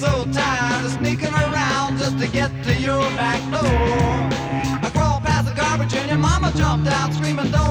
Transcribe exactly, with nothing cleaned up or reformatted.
so tired of sneaking around just to get to your back door. I crawled past the garbage and your mama jumped out screaming, don't